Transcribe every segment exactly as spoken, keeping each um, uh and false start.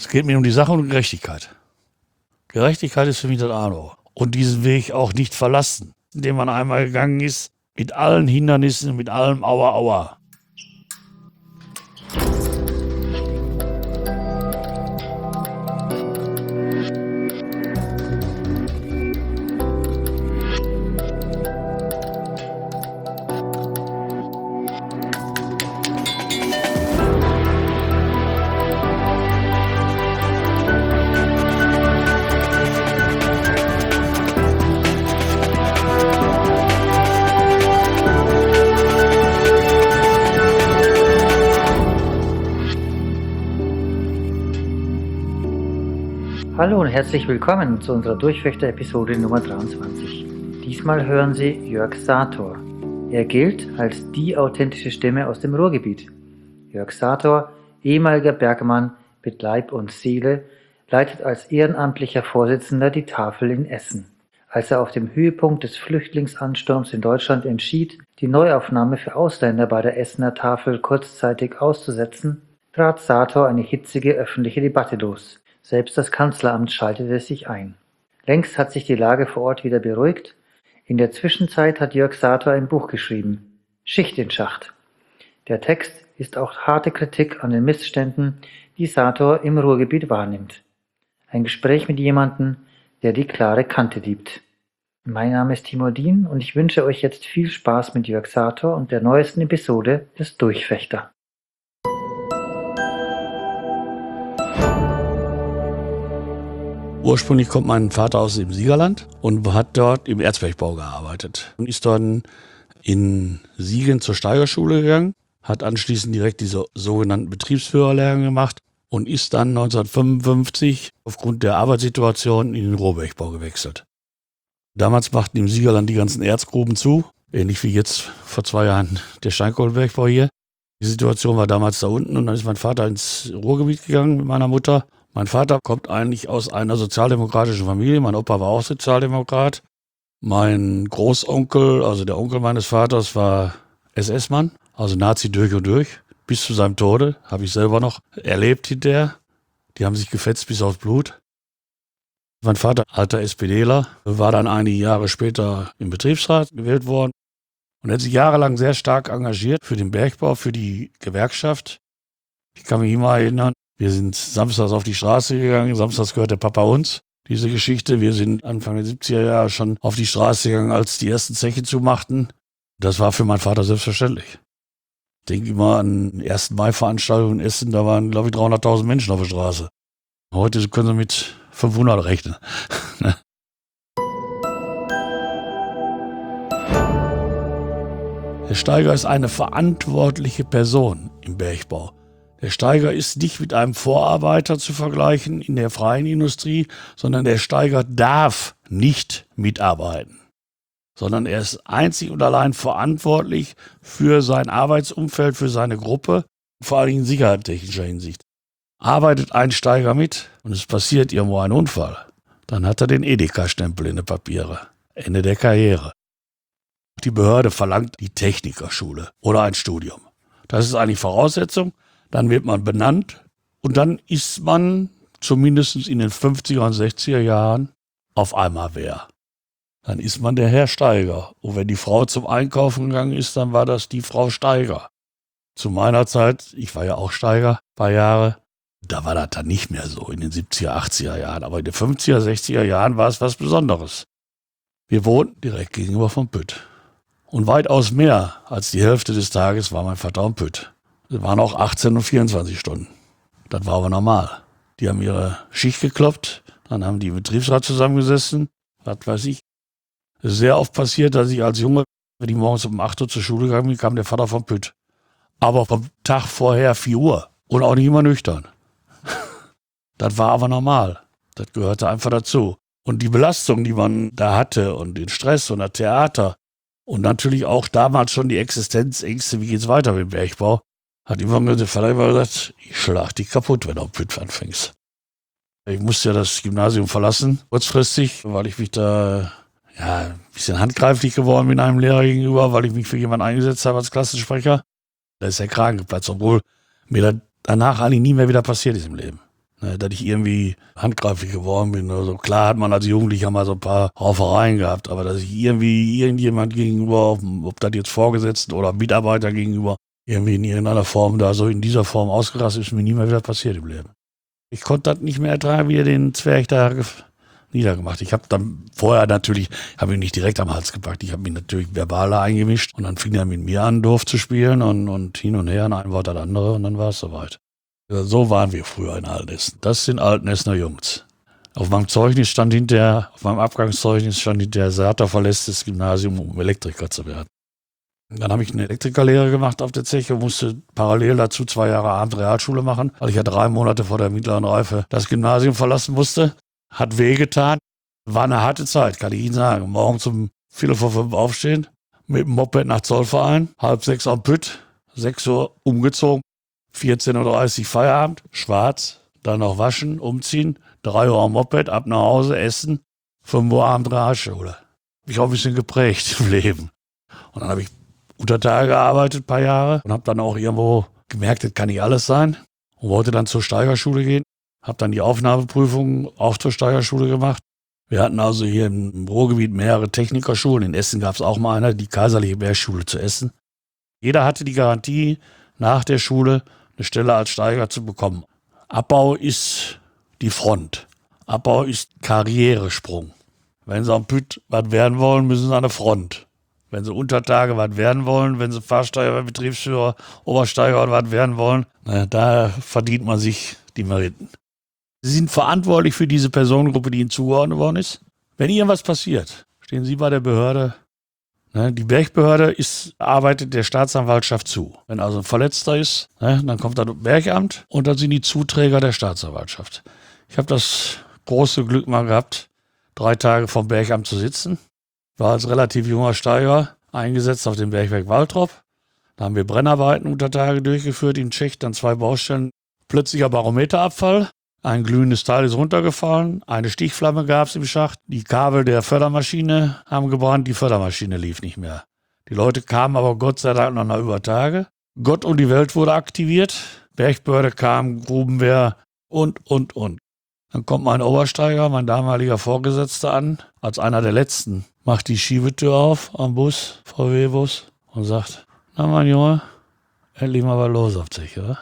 geht mir um die Sache und Gerechtigkeit. Gerechtigkeit ist für mich das A und O. Und diesen Weg auch nicht verlassen, den man einmal gegangen ist, mit allen Hindernissen, mit allem Aua, Aua. Hallo und herzlich willkommen zu unserer Durchfechter-Episode Nummer dreiundzwanzig. Diesmal hören Sie Jörg Sator. Er gilt als die authentische Stimme aus dem Ruhrgebiet. Jörg Sator, ehemaliger Bergmann mit Leib und Seele, leitet als ehrenamtlicher Vorsitzender die Tafel in Essen. Als er auf dem Höhepunkt des Flüchtlingsansturms in Deutschland entschied, die Neuaufnahme für Ausländer bei der Essener Tafel kurzzeitig auszusetzen, trat Sator eine hitzige öffentliche Debatte los. Selbst das Kanzleramt schaltete sich ein. Längst hat sich die Lage vor Ort wieder beruhigt. In der Zwischenzeit hat Jörg Sator ein Buch geschrieben, Schicht in Schacht. Der Text ist auch harte Kritik an den Missständen, die Sator im Ruhrgebiet wahrnimmt. Ein Gespräch mit jemandem, der die klare Kante liebt. Mein Name ist Timo Dien und ich wünsche euch jetzt viel Spaß mit Jörg Sator und der neuesten Episode des Durchfechter. Ursprünglich kommt mein Vater aus dem Siegerland und hat dort im Erzbergbau gearbeitet. Und ist dann in Siegen zur Steigerschule gegangen, hat anschließend direkt diese sogenannten Betriebsführerlehrgang gemacht und ist dann neunzehnhundertfünfundfünfzig aufgrund der Arbeitssituation in den Rohbergbau gewechselt. Damals machten im Siegerland die ganzen Erzgruben zu, ähnlich wie jetzt vor zwei Jahren der Steinkohlenbergbau hier. Die Situation war damals da unten und dann ist mein Vater ins Ruhrgebiet gegangen mit meiner Mutter. Mein Vater kommt eigentlich aus einer sozialdemokratischen Familie. Mein Opa war auch Sozialdemokrat. Mein Großonkel, also der Onkel meines Vaters, war S S-Mann, also Nazi durch und durch. Bis zu seinem Tode, habe ich selber noch erlebt hinterher. Die haben sich gefetzt bis aufs Blut. Mein Vater, alter SPDler, war dann einige Jahre später im Betriebsrat gewählt worden und hat sich jahrelang sehr stark engagiert für den Bergbau, für die Gewerkschaft. Ich kann mich immer erinnern, wir sind samstags auf die Straße gegangen, samstags gehört der Papa uns, diese Geschichte. Wir sind Anfang der siebziger Jahre schon auf die Straße gegangen, als die ersten Zeche zumachten. Das war für meinen Vater selbstverständlich. Ich denke immer an ersten Mai-Veranstaltungen in Essen, da waren, glaube ich, dreihunderttausend Menschen auf der Straße. Heute können sie mit fünfhundert rechnen. Der Steiger ist eine verantwortliche Person im Bergbau. Der Steiger ist nicht mit einem Vorarbeiter zu vergleichen in der freien Industrie, sondern der Steiger darf nicht mitarbeiten, sondern er ist einzig und allein verantwortlich für sein Arbeitsumfeld, für seine Gruppe, vor allem in sicherheitstechnischer Hinsicht. Arbeitet ein Steiger mit und es passiert irgendwo ein Unfall, dann hat er den Edeka-Stempel in den Papiere. Ende der Karriere. Die Behörde verlangt die Technikerschule oder ein Studium. Das ist eigentlich Voraussetzung. Dann wird man benannt und dann ist man zumindest in den fünfziger und sechziger Jahren auf einmal wer. Dann ist man der Herr Steiger. Und wenn die Frau zum Einkaufen gegangen ist, dann war das die Frau Steiger. Zu meiner Zeit, ich war ja auch Steiger, ein paar Jahre, da war das dann nicht mehr so in den siebziger, achtziger Jahren. Aber in den fünfziger, sechziger Jahren war es was Besonderes. Wir wohnten direkt gegenüber vom Pütt. Und weitaus mehr als die Hälfte des Tages war mein Vater am Pütt. Es waren auch achtzehn und vierundzwanzig Stunden. Das war aber normal. Die haben ihre Schicht gekloppt, dann haben die im Betriebsrat zusammengesessen, was weiß ich. Es ist sehr oft passiert, dass ich als Junge, wenn ich morgens um acht Uhr zur Schule gegangen bin, kam der Vater vom Pütt. Aber vom Tag vorher vier Uhr und auch nicht immer nüchtern. Das war aber normal. Das gehörte einfach dazu. Und die Belastung, die man da hatte und den Stress und das Theater und natürlich auch damals schon die Existenzängste, wie geht's weiter mit dem Bergbau, hat immer der Vater immer gesagt, ich schlag dich kaputt, wenn du am Pütt anfängst. Ich musste ja das Gymnasium verlassen, kurzfristig, weil ich mich da ja, ein bisschen handgreiflich geworden bin einem Lehrer gegenüber, weil ich mich für jemanden eingesetzt habe als Klassensprecher. Da ist der Kragen geplatzt, obwohl mir das danach eigentlich nie mehr wieder passiert ist im Leben. Ne, dass ich irgendwie handgreiflich geworden bin oder so. Klar hat man als Jugendlicher mal so ein paar Raufereien gehabt, aber dass ich irgendwie irgendjemand gegenüber, ob das jetzt Vorgesetzten oder Mitarbeiter gegenüber, irgendwie in irgendeiner Form da so in dieser Form ausgerastet, ist mir nie mehr wieder passiert im Leben. Ich konnte das nicht mehr ertragen, wie er den Zwerg da niedergemacht. Ich habe dann vorher natürlich, habe ihn nicht direkt am Hals gepackt, ich habe ihn natürlich verbal eingemischt und dann fing er mit mir an, doof zu spielen und, und hin und her, ein Wort das andere und dann war es soweit. So waren wir früher in Altenessen. Das sind Altenessener Jungs. Auf meinem Zeugnis stand hinterher, auf meinem Abgangszeugnis stand hinterher, Sator verlässt das Gymnasium, um Elektriker zu werden. Dann habe ich eine Elektrikerlehre gemacht auf der Zeche, musste parallel dazu zwei Jahre Abend Realschule machen, weil ich ja drei Monate vor der mittleren Reife das Gymnasium verlassen musste. Hat wehgetan. War eine harte Zeit, kann ich Ihnen sagen. Morgen um Viertel vor fünf aufstehen, mit dem Moped nach Zollverein, halb sechs am Pütt, sechs Uhr umgezogen, vierzehn Uhr dreißig Feierabend, schwarz, dann noch waschen, umziehen, drei Uhr am Moped, ab nach Hause, essen, fünf Uhr Abend Realschule. Mich auch ein bisschen geprägt im Leben. Und dann habe ich unter Tage gearbeitet, ein paar Jahre, und habe dann auch irgendwo gemerkt, das kann nicht alles sein. Und wollte dann zur Steigerschule gehen. Habe dann die Aufnahmeprüfung auch zur Steigerschule gemacht. Wir hatten also hier im Ruhrgebiet mehrere Technikerschulen. In Essen gab es auch mal eine, die Kaiserliche Bergschule zu Essen. Jeder hatte die Garantie, nach der Schule eine Stelle als Steiger zu bekommen. Abbau ist die Front. Abbau ist Karrieresprung. Wenn Sie am Pütt was werden wollen, müssen Sie an der Front. Wenn Sie unter Tage was werden wollen, wenn Sie Fahrsteiger, Betriebsführer, Obersteiger was werden wollen, na, da verdient man sich die Meriten. Sie sind verantwortlich für diese Personengruppe, die Ihnen zugeordnet worden ist. Wenn irgendwas passiert, stehen Sie bei der Behörde. Ne, die Bergbehörde ist, arbeitet der Staatsanwaltschaft zu. Wenn also ein Verletzter ist, ne, dann kommt das Bergamt und dann sind die Zuträger der Staatsanwaltschaft. Ich habe das große Glück mal gehabt, drei Tage vom Bergamt zu sitzen. War als relativ junger Steiger eingesetzt auf dem Bergwerk Waltrop. Da haben wir Brennarbeiten unter Tage durchgeführt, in Tschech dann zwei Baustellen. Plötzlicher Barometerabfall, ein glühendes Teil ist runtergefallen, eine Stichflamme gab es im Schacht, die Kabel der Fördermaschine haben gebrannt, die Fördermaschine lief nicht mehr. Die Leute kamen aber Gott sei Dank noch nach über Tage. Gott und die Welt wurde aktiviert, Bergbehörde kam, Grubenwehr und, und, und. Dann kommt mein Obersteiger, mein damaliger Vorgesetzter an, als einer der Letzten, macht die Schiebetür auf am Bus, V W-Bus, und sagt, na mein Junge, endlich mal was los auf sich, oder?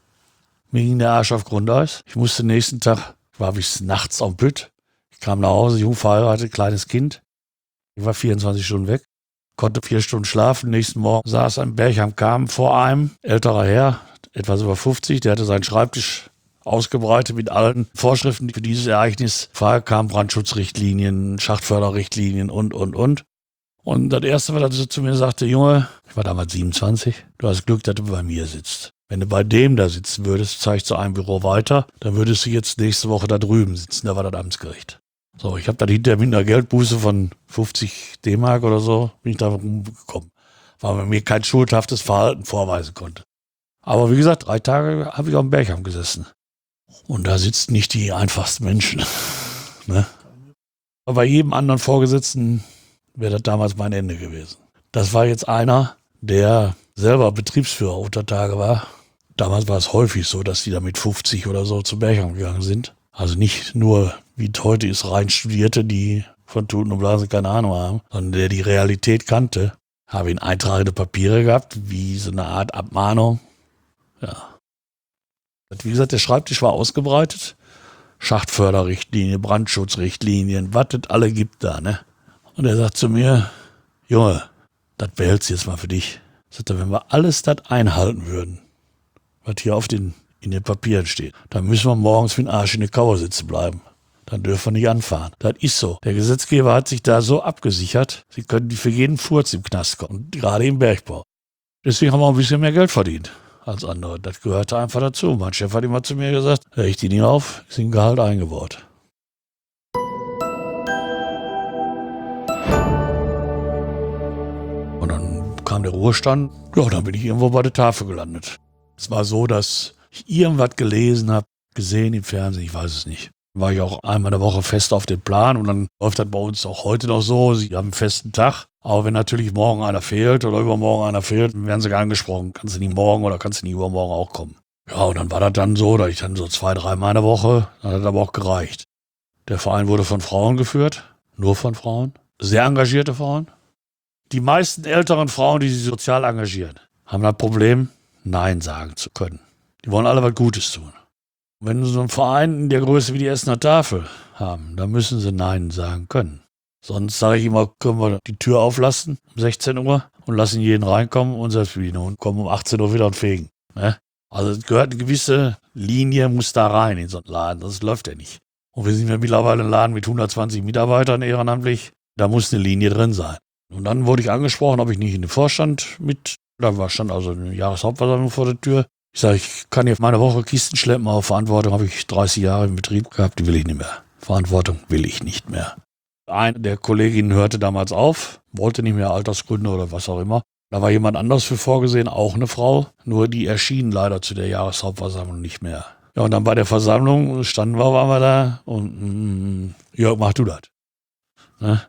Mir ging der Arsch auf Grundeis. Ich musste nächsten Tag, war bis nachts am Pütt. Ich kam nach Hause, jung verheiratet, kleines Kind. Ich war vierundzwanzig Stunden weg, konnte vier Stunden schlafen. Nächsten Morgen saß ein Berg am Kamm vor einem, älterer Herr, etwas über fünfzig, der hatte seinen Schreibtisch ausgebreitet mit allen Vorschriften, die für dieses Ereignis kamen, Brandschutzrichtlinien, Schachtförderrichtlinien und, und, und. Und das Erste, was er zu mir sagte, Junge, ich war damals siebenundzwanzig, du hast Glück, dass du bei mir sitzt. Wenn du bei dem da sitzen würdest, zeigst du ein Büro weiter, dann würdest du jetzt nächste Woche da drüben sitzen, da war das Amtsgericht. So, ich habe dann hinterher mit einer Geldbuße von fünfzig D-Mark oder so, bin ich da rumgekommen, weil man mir kein schuldhaftes Verhalten vorweisen konnte. Aber wie gesagt, drei Tage habe ich auf dem Bergheim gesessen. Und da sitzen nicht die einfachsten Menschen. Ne? Aber bei jedem anderen Vorgesetzten wäre das damals mein Ende gewesen. Das war jetzt einer, der selber Betriebsführer unter Tage war. Damals war es häufig so, dass die da mit fünfzig oder so zum Bergheim gegangen sind. Also nicht nur, wie es heute ist, rein Studierte, die von Tuten und Blasen keine Ahnung haben, sondern der die Realität kannte. Habe ihn eintragende Papiere gehabt, wie so eine Art Abmahnung. Ja. Wie gesagt, der Schreibtisch war ausgebreitet. Schachtförderrichtlinie, Brandschutzrichtlinien, was es alle gibt da, ne? Und er sagt zu mir, Junge, das behältst du jetzt mal für dich. Sagt er, wenn wir alles das einhalten würden, was hier auf den, in den Papieren steht, dann müssen wir morgens wie ein Arsch in der Kauer sitzen bleiben. Dann dürfen wir nicht anfahren. Das ist so. Der Gesetzgeber hat sich da so abgesichert, sie können für jeden Furz im Knast kommen, gerade im Bergbau. Deswegen haben wir auch ein bisschen mehr Geld verdient als andere. Das gehörte einfach dazu. Mein Chef hat immer zu mir gesagt, hör ich die nicht auf, ist im Gehalt eingebaut. Und dann kam der Ruhestand, ja, dann bin ich irgendwo bei der Tafel gelandet. Es war so, dass ich irgendwas gelesen habe, gesehen im Fernsehen, ich weiß es nicht. War ich auch einmal in der Woche fest auf dem Plan und dann läuft das bei uns auch heute noch so. Sie haben einen festen Tag, aber wenn natürlich morgen einer fehlt oder übermorgen einer fehlt, dann werden sie gar angesprochen. Kannst du nicht morgen oder kannst du nicht übermorgen auch kommen. Ja, und dann war das dann so, dass ich dann so zwei, dreimal in der Woche, dann hat das aber auch gereicht. Der Verein wurde von Frauen geführt, nur von Frauen, sehr engagierte Frauen. Die meisten älteren Frauen, die sich sozial engagieren, haben das Problem, Nein sagen zu können. Die wollen alle was Gutes tun. Wenn sie so einen Verein in der Größe wie die Essener Tafel haben, dann müssen sie Nein sagen können. Sonst sage ich immer, können wir die Tür auflassen um sechzehn Uhr und lassen jeden reinkommen und selbst bedienen und kommen um achtzehn Uhr wieder und fegen. Ne? Also es gehört eine gewisse Linie, muss da rein in so einen Laden. Das läuft ja nicht. Und wir sind ja mittlerweile ein Laden mit hundertzwanzig Mitarbeitern ehrenamtlich. Da muss eine Linie drin sein. Und dann wurde ich angesprochen, ob ich nicht in den Vorstand mit, da war stand also eine Jahreshauptversammlung vor der Tür. Ich sage, ich kann hier meine Woche Kisten schleppen, aber Verantwortung habe ich dreißig Jahre im Betrieb gehabt, die will ich nicht mehr. Verantwortung will ich nicht mehr. Eine der Kolleginnen hörte damals auf, wollte nicht mehr, Altersgründe oder was auch immer. Da war jemand anderes für vorgesehen, auch eine Frau, nur die erschien leider zu der Jahreshauptversammlung nicht mehr. Ja, und dann bei der Versammlung standen wir, waren wir da und mm, Jörg, mach du das. Ne?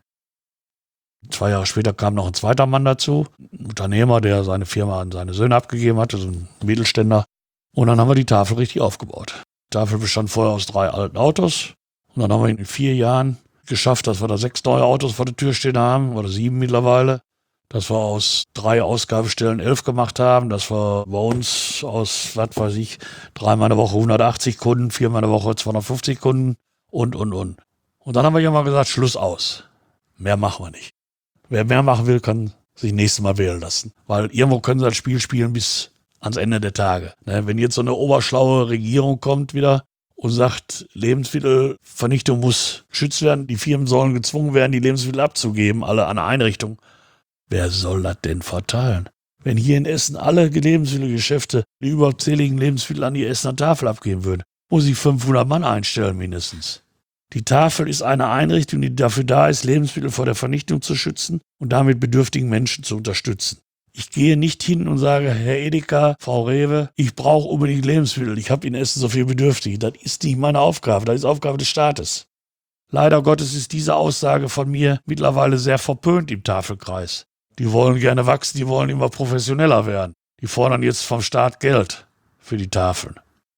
Zwei Jahre später kam noch ein zweiter Mann dazu, ein Unternehmer, der seine Firma an seine Söhne abgegeben hatte, so ein Mittelständler. Und dann haben wir die Tafel richtig aufgebaut. Die Tafel bestand vorher aus drei alten Autos. Und dann haben wir in vier Jahren geschafft, dass wir da sechs neue Autos vor der Tür stehen haben, oder sieben mittlerweile. Dass wir aus drei Ausgabestellen elf gemacht haben, dass wir bei uns aus, was weiß ich, dreimal in der Woche hundertachtzig Kunden, viermal in der Woche zweihundertfünfzig Kunden und, und, und. Und dann haben wir ja mal gesagt, Schluss aus. Mehr machen wir nicht. Wer mehr machen will, kann sich nächstes Mal wählen lassen. Weil irgendwo können sie das Spiel spielen bis ans Ende der Tage. Ne, wenn jetzt so eine oberschlaue Regierung kommt wieder und sagt, Lebensmittelvernichtung muss geschützt werden, die Firmen sollen gezwungen werden, die Lebensmittel abzugeben, alle an eine Einrichtung. Wer soll das denn verteilen? Wenn hier in Essen alle Lebensmittelgeschäfte die überzähligen Lebensmittel an die Essener Tafel abgeben würden, muss ich fünfhundert Mann einstellen mindestens. Die Tafel ist eine Einrichtung, die dafür da ist, Lebensmittel vor der Vernichtung zu schützen und damit bedürftigen Menschen zu unterstützen. Ich gehe nicht hin und sage, Herr Edeka, Frau Rewe, ich brauche unbedingt Lebensmittel, ich habe in Essen so viel Bedürftige. Das ist nicht meine Aufgabe, das ist Aufgabe des Staates. Leider Gottes ist diese Aussage von mir mittlerweile sehr verpönt im Tafelkreis. Die wollen gerne wachsen, die wollen immer professioneller werden. Die fordern jetzt vom Staat Geld für die Tafeln.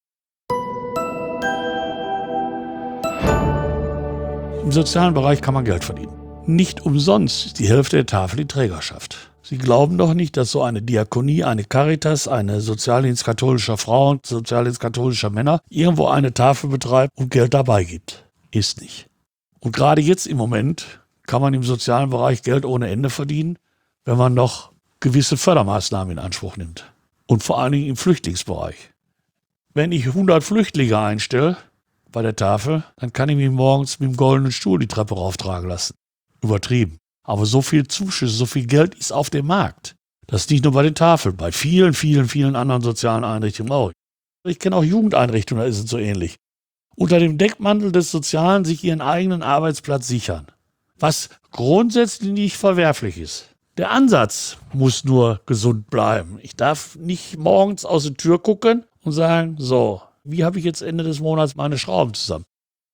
Im sozialen Bereich kann man Geld verdienen. Nicht umsonst ist die Hälfte der Tafel die Trägerschaft. Sie glauben doch nicht, dass so eine Diakonie, eine Caritas, eine Sozialdienst katholischer Frauen, Sozialdienst katholischer Männer irgendwo eine Tafel betreibt und Geld dabei gibt. Ist nicht. Und gerade jetzt im Moment kann man im sozialen Bereich Geld ohne Ende verdienen, wenn man noch gewisse Fördermaßnahmen in Anspruch nimmt. Und vor allen Dingen im Flüchtlingsbereich. Wenn ich hundert Flüchtlinge einstelle bei der Tafel, dann kann ich mich morgens mit dem goldenen Stuhl die Treppe rauftragen lassen. Übertrieben. Aber so viel Zuschüsse, so viel Geld ist auf dem Markt. Das ist nicht nur bei den Tafeln, bei vielen, vielen, vielen anderen sozialen Einrichtungen auch. Ich kenne auch Jugendeinrichtungen, da ist es so ähnlich. Unter dem Deckmantel des Sozialen sich ihren eigenen Arbeitsplatz sichern. Was grundsätzlich nicht verwerflich ist. Der Ansatz muss nur gesund bleiben. Ich darf nicht morgens aus der Tür gucken und sagen, so, wie habe ich jetzt Ende des Monats meine Schrauben zusammen?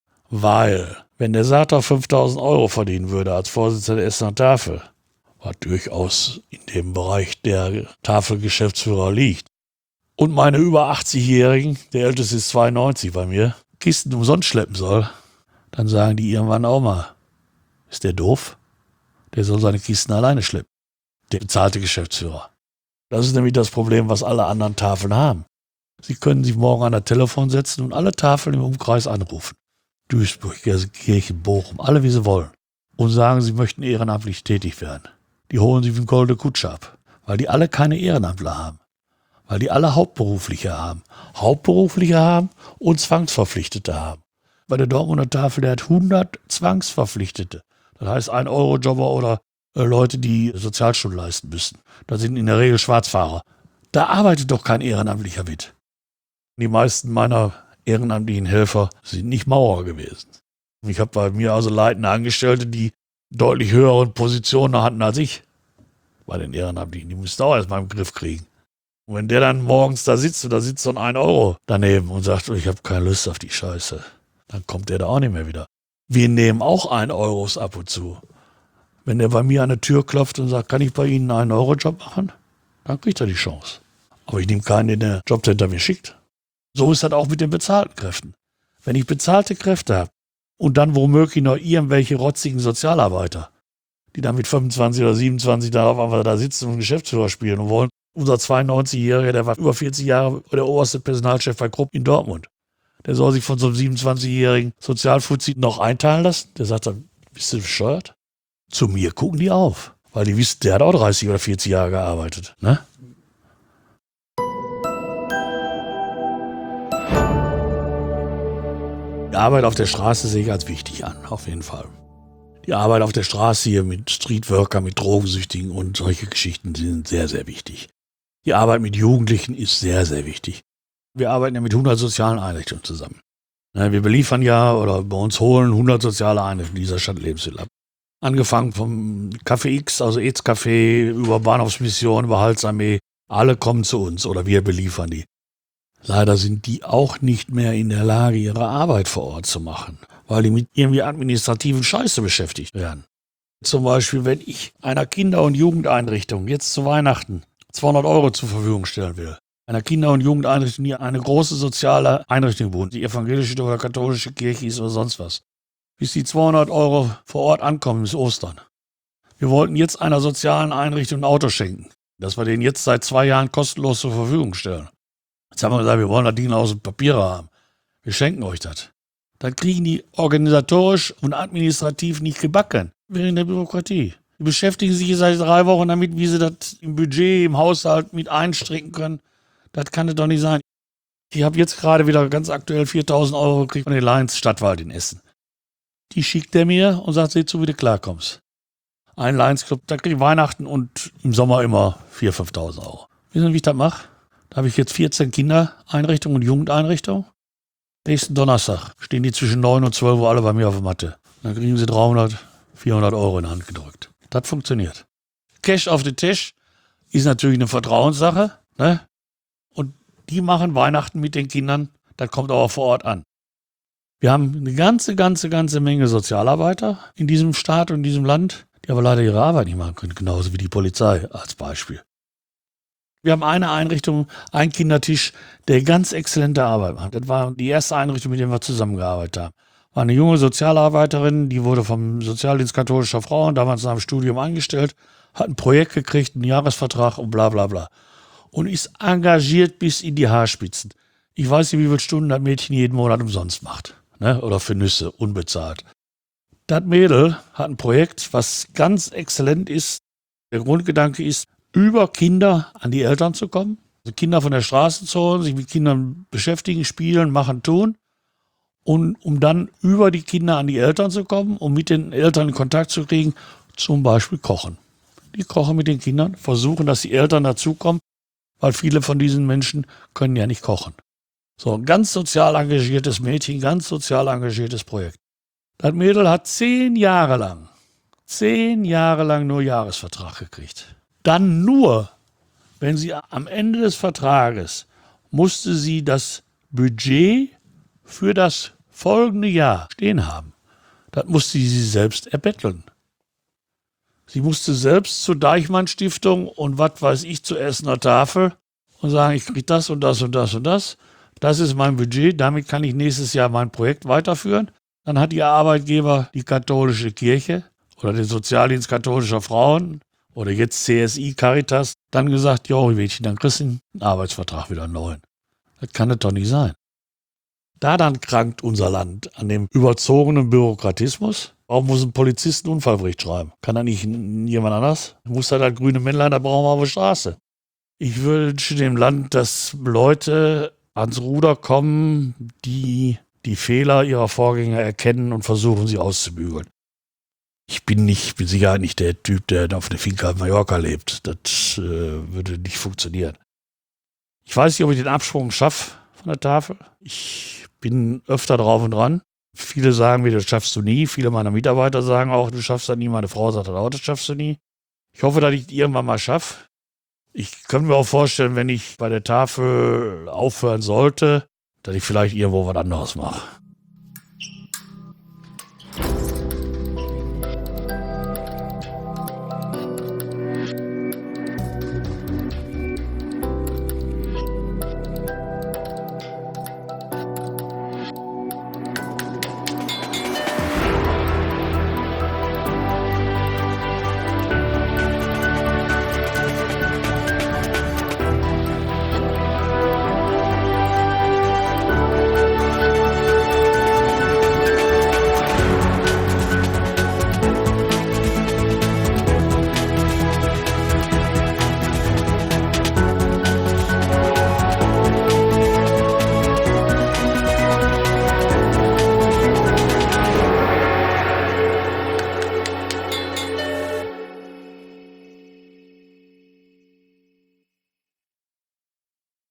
Weil, wenn der Sater fünftausend Euro verdienen würde als Vorsitzender der Essener Tafel, was durchaus in dem Bereich der Tafelgeschäftsführer liegt, und meine über achtzig-Jährigen, der älteste ist zweiundneunzig bei mir, Kisten umsonst schleppen soll, dann sagen die irgendwann auch mal, ist der doof? Der soll seine Kisten alleine schleppen. Der bezahlte Geschäftsführer. Das ist nämlich das Problem, was alle anderen Tafeln haben. Sie können sich morgen an das Telefon setzen und alle Tafeln im Umkreis anrufen. Duisburg, Gelsenkirchen, Bochum, alle wie sie wollen. Und sagen, sie möchten ehrenamtlich tätig werden. Die holen sich wie ein goldene Kutsche ab. Weil die alle keine Ehrenamtler haben. Weil die alle Hauptberufliche haben. Hauptberufliche haben und Zwangsverpflichtete haben. Bei der Dortmunder Tafel, der hat hundert Zwangsverpflichtete. Das heißt, ein Eurojobber oder äh, Leute, die Sozialstunden leisten müssen. Das sind in der Regel Schwarzfahrer. Da arbeitet doch kein Ehrenamtlicher mit. Die meisten meiner ehrenamtlichen Helfer sind nicht Maurer gewesen. Ich habe bei mir also leitende Angestellte, die deutlich höhere Positionen hatten als ich. Bei den Ehrenamtlichen. Die müssten auch erstmal im Griff kriegen. Und wenn der dann morgens da sitzt und da sitzt so ein ein Euro daneben und sagt, ich habe keine Lust auf die Scheiße, dann kommt der da auch nicht mehr wieder. Wir nehmen auch ein Euros ab und zu. Wenn der bei mir an der Tür klopft und sagt, kann ich bei Ihnen einen einen Euro Job machen? Dann kriegt er die Chance. Aber ich nehme keinen, den der Jobcenter mir schickt. So ist das auch mit den bezahlten Kräften. Wenn ich bezahlte Kräfte habe und dann womöglich noch irgendwelche rotzigen Sozialarbeiter, die dann mit fünfundzwanzig oder siebenundzwanzig da auf einmal da sitzen und Geschäftsführer spielen und wollen. Unser zweiundneunzigjähriger, der war über vierzig Jahre der oberste Personalchef bei Krupp in Dortmund. Der soll sich von so einem siebenundzwanzigjährigen Sozialfuzzi noch einteilen lassen. Der sagt dann, bist du bescheuert? Zu mir gucken die auf, weil die wissen, der hat auch dreißig oder vierzig Jahre gearbeitet. Ne? Die Arbeit auf der Straße sehe ich als wichtig an, auf jeden Fall. Die Arbeit auf der Straße hier mit Streetworker, mit Drogensüchtigen und solche Geschichten sind sehr, sehr wichtig. Die Arbeit mit Jugendlichen ist sehr, sehr wichtig. Wir arbeiten ja mit hundert sozialen Einrichtungen zusammen. Wir beliefern ja oder bei uns holen hundert soziale Einrichtungen dieser Stadt Lebensmittel ab. Angefangen vom Café X, also Aids-Café, über Bahnhofsmission, über Halsarmee. Alle kommen zu uns oder wir beliefern die. Leider sind die auch nicht mehr in der Lage, ihre Arbeit vor Ort zu machen, weil die mit irgendwie administrativen Scheiße beschäftigt werden. Zum Beispiel, wenn ich einer Kinder- und Jugendeinrichtung jetzt zu Weihnachten zweihundert Euro zur Verfügung stellen will, einer Kinder- und Jugendeinrichtung, die eine große soziale Einrichtung wohnt, die evangelische oder katholische Kirche ist oder sonst was, bis die zweihundert Euro vor Ort ankommen, ist Ostern. Wir wollten jetzt einer sozialen Einrichtung ein Auto schenken, dass wir den jetzt seit zwei Jahren kostenlos zur Verfügung stellen. Jetzt haben wir gesagt, wir wollen das Ding aus dem Papier haben. Wir schenken euch das. Dann kriegen die organisatorisch und administrativ nicht gebacken, während der Bürokratie. Die beschäftigen sich seit drei Wochen damit, wie sie das im Budget, im Haushalt mit einstricken können. Das kann es doch nicht sein. Ich habe jetzt gerade wieder ganz aktuell viertausend Euro gekriegt von den Lions Stadtwald in Essen. Die schickt er mir und sagt, seh zu, wie du klarkommst. Ein Lions Club, da kriege ich Weihnachten und im Sommer immer viertausend, fünftausend Euro. Wissen Sie, wie ich das mache? Da habe ich jetzt vierzehn Kindereinrichtungen und Jugendeinrichtungen. Nächsten Donnerstag stehen die zwischen neun und zwölf Uhr alle bei mir auf der Matte. Dann kriegen sie dreihundert, vierhundert Euro in die Hand gedrückt. Das funktioniert. Cash auf den Tisch ist natürlich eine Vertrauenssache, ne? Und die machen Weihnachten mit den Kindern. Das kommt aber vor Ort an. Wir haben eine ganze, ganze, ganze Menge Sozialarbeiter in diesem Staat und in diesem Land, die aber leider ihre Arbeit nicht machen können, genauso wie die Polizei als Beispiel. Wir haben eine Einrichtung, einen Kindertisch, der ganz exzellente Arbeit macht. Das war die erste Einrichtung, mit der wir zusammengearbeitet haben. War eine junge Sozialarbeiterin, die wurde vom Sozialdienst katholischer Frauen damals nach dem Studium eingestellt, hat ein Projekt gekriegt, einen Jahresvertrag und bla bla bla. Und ist engagiert bis in die Haarspitzen. Ich weiß nicht, wie viele Stunden das Mädchen jeden Monat umsonst macht. Ne? Oder für Nüsse, unbezahlt. Das Mädel hat ein Projekt, was ganz exzellent ist. Der Grundgedanke ist, über Kinder an die Eltern zu kommen, also Kinder von der Straße zu holen, sich mit Kindern beschäftigen, spielen, machen, tun und um dann über die Kinder an die Eltern zu kommen, um mit den Eltern in Kontakt zu kriegen, zum Beispiel kochen. Die kochen mit den Kindern, versuchen, dass die Eltern dazukommen, weil viele von diesen Menschen können ja nicht kochen. So, ein ganz sozial engagiertes Mädchen, ganz sozial engagiertes Projekt. Das Mädel hat zehn Jahre lang, zehn Jahre lang nur Jahresvertrag gekriegt. Dann nur, wenn sie am Ende des Vertrages musste sie das Budget für das folgende Jahr stehen haben. Das musste sie selbst erbetteln. Sie musste selbst zur Deichmann-Stiftung und was weiß ich zur Essener Tafel und sagen, ich kriege das und das und das und das. Das ist mein Budget, damit kann ich nächstes Jahr mein Projekt weiterführen. Dann hat ihr Arbeitgeber die katholische Kirche oder den Sozialdienst katholischer Frauen oder jetzt C S I Caritas dann gesagt, jo, Mädchen, dann kriegst du einen Arbeitsvertrag wieder einen neuen. Das kann das doch nicht sein. Da dann krankt unser Land an dem überzogenen Bürokratismus. Warum muss ein Polizist einen Unfallbericht schreiben? Kann da nicht jemand anders? Muss da das grüne Männlein, da brauchen wir auf der Straße. Ich wünsche dem Land, dass Leute ans Ruder kommen, die die Fehler ihrer Vorgänger erkennen und versuchen, sie auszubügeln. Ich bin nicht, mit Sicherheit nicht der Typ, der auf der Finca in Mallorca lebt. Das äh, würde nicht funktionieren. Ich weiß nicht, ob ich den Absprung schaffe von der Tafel. Ich bin öfter drauf und dran. Viele sagen mir, das schaffst du nie. Viele meiner Mitarbeiter sagen auch, du schaffst das nie. Meine Frau sagt auch, das schaffst du nie. Ich hoffe, dass ich es irgendwann mal schaffe. Ich könnte mir auch vorstellen, wenn ich bei der Tafel aufhören sollte, dass ich vielleicht irgendwo was anderes mache.